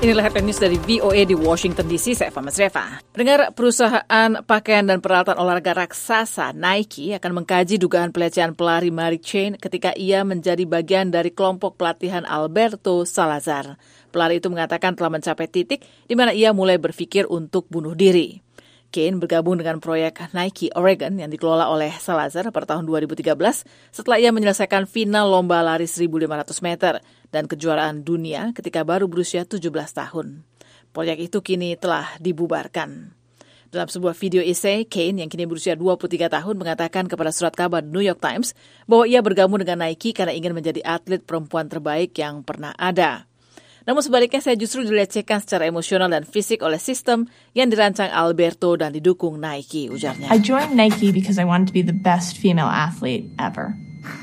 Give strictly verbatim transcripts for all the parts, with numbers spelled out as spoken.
Inilah headline news dari V O A di Washington D C, saya Fama Zreva. Pendengar, perusahaan pakaian dan peralatan olahraga raksasa Nike akan mengkaji dugaan pelecehan pelari Mary Chain ketika ia menjadi bagian dari kelompok pelatihan Alberto Salazar. Pelari itu mengatakan telah mencapai titik di mana ia mulai berpikir untuk bunuh diri. Cain bergabung dengan proyek Nike Oregon yang dikelola oleh Salazar pada tahun dua ribu tiga belas setelah ia menyelesaikan final lomba lari seribu lima ratus meter dan kejuaraan dunia ketika baru berusia tujuh belas tahun. Proyek itu kini telah dibubarkan. Dalam sebuah video essay, Cain yang kini berusia dua puluh tiga tahun mengatakan kepada surat kabar New York Times bahwa ia bergabung dengan Nike karena ingin menjadi atlet perempuan terbaik yang pernah ada. Namun sebaliknya saya justru dilecehkan secara emosional dan fisik oleh sistem yang dirancang Alberto dan didukung Nike, ujarnya. I joined Nike because I wanted to be the best female athlete ever.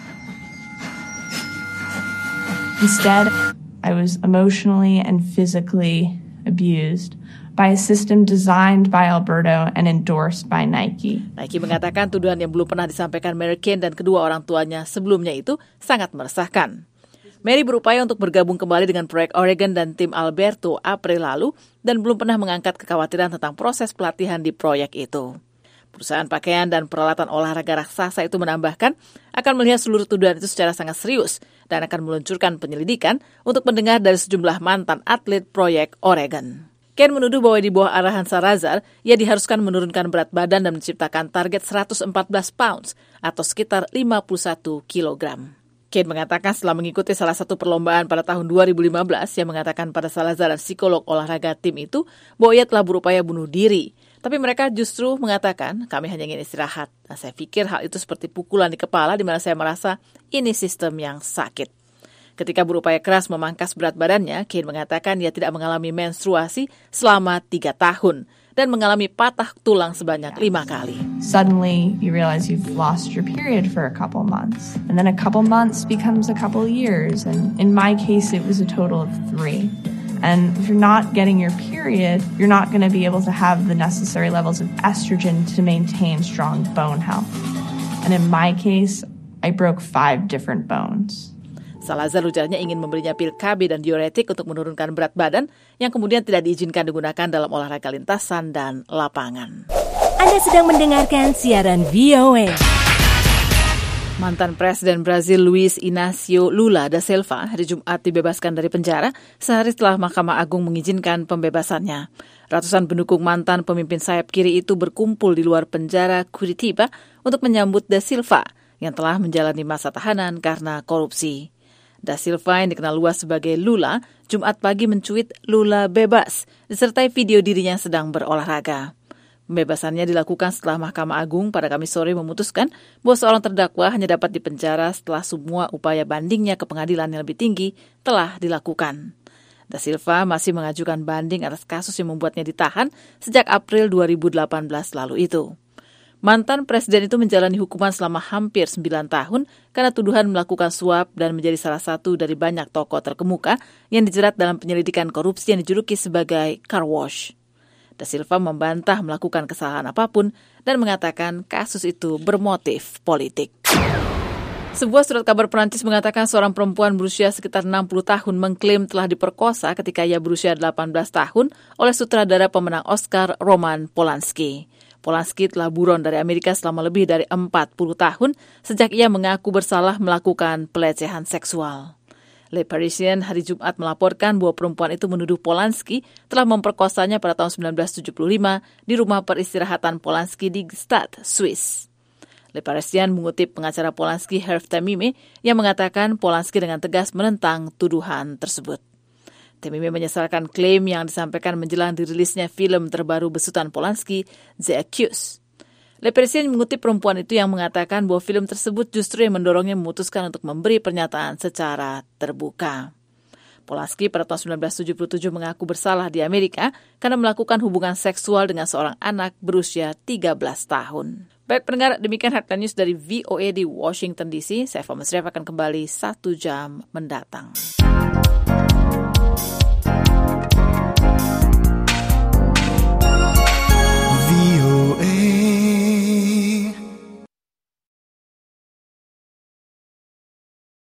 Instead, I was emotionally and physically abused by a system designed by Alberto and endorsed by Nike. Nike mengatakan tuduhan yang belum pernah disampaikan Mary Cain dan kedua orang tuanya sebelumnya itu sangat meresahkan. Mary berupaya untuk bergabung kembali dengan proyek Oregon dan tim Alberto April lalu dan belum pernah mengangkat kekhawatiran tentang proses pelatihan di proyek itu. Perusahaan pakaian dan peralatan olahraga raksasa itu menambahkan akan melihat seluruh tuduhan itu secara sangat serius dan akan meluncurkan penyelidikan untuk mendengar dari sejumlah mantan atlet proyek Oregon. Cain menuduh bahwa di bawah arahan Salazar, ia diharuskan menurunkan berat badan dan menciptakan target seratus empat belas pounds atau sekitar lima puluh satu kilogram. Cain mengatakan setelah mengikuti salah satu perlombaan pada tahun dua ribu lima belas yang mengatakan pada Salazar dan psikolog olahraga tim itu bahwa ia telah berupaya bunuh diri. Tapi mereka justru mengatakan kami hanya ingin istirahat. Nah, saya pikir hal itu seperti pukulan di kepala di mana saya merasa ini sistem yang sakit. Ketika berupaya keras memangkas berat badannya, Cain mengatakan ia tidak mengalami menstruasi selama tiga tahun dan mengalami patah tulang sebanyak lima kali. Suddenly, you realize you've lost your period for a couple months. And then a couple months becomes a couple years. And in my case, it was a total of three. And if you're not getting your period, you're not going to be able to have the necessary levels of estrogen to maintain strong bone health. And in my case, I broke five different bones. Salazar ujarnya ingin memberinya pil K B dan diuretik untuk menurunkan berat badan yang kemudian tidak diizinkan digunakan dalam olahraga lintasan dan lapangan. Anda sedang mendengarkan siaran V O A. Mantan Presiden Brazil Luiz Inácio Lula da Silva hari Jumat dibebaskan dari penjara sehari setelah Mahkamah Agung mengizinkan pembebasannya. Ratusan pendukung mantan pemimpin sayap kiri itu berkumpul di luar penjara Curitiba untuk menyambut da Silva yang telah menjalani masa tahanan karena korupsi. Da Silva yang dikenal luas sebagai Lula, Jumat pagi mencuit Lula bebas, disertai video dirinya sedang berolahraga. Pembebasannya dilakukan setelah Mahkamah Agung pada Kamis sore memutuskan bahwa seorang terdakwa hanya dapat dipenjara setelah semua upaya bandingnya ke pengadilan yang lebih tinggi telah dilakukan. Da Silva masih mengajukan banding atas kasus yang membuatnya ditahan sejak April dua ribu delapan belas lalu itu. Mantan presiden itu menjalani hukuman selama hampir sembilan tahun karena tuduhan melakukan suap dan menjadi salah satu dari banyak tokoh terkemuka yang dijerat dalam penyelidikan korupsi yang dijuluki sebagai car wash. Da Silva membantah melakukan kesalahan apapun dan mengatakan kasus itu bermotif politik. Sebuah surat kabar Perancis mengatakan seorang perempuan berusia sekitar enam puluh tahun mengklaim telah diperkosa ketika ia berusia delapan belas tahun oleh sutradara pemenang Oscar Roman Polanski. Polanski telah buron dari Amerika selama lebih dari empat puluh tahun sejak ia mengaku bersalah melakukan pelecehan seksual. Le Parisien hari Jumat melaporkan bahwa perempuan itu menuduh Polanski telah memperkosanya pada tahun sembilan belas tujuh puluh lima di rumah peristirahatan Polanski di Gstaad, Swiss. Le Parisien mengutip pengacara Polanski Hervé Tamime yang mengatakan Polanski dengan tegas menentang tuduhan tersebut. Tamime menyesalkan klaim yang disampaikan menjelang dirilisnya film terbaru besutan Polanski, The Accused. Le Parisien mengutip perempuan itu yang mengatakan bahwa film tersebut justru yang mendorongnya memutuskan untuk memberi pernyataan secara terbuka. Polanski pada tahun sembilan belas tujuh puluh tujuh mengaku bersalah di Amerika karena melakukan hubungan seksual dengan seorang anak berusia tiga belas tahun. Baik pendengar, demikian headline news dari V O A di Washington D C. Saya Fama Zreva akan kembali satu jam mendatang.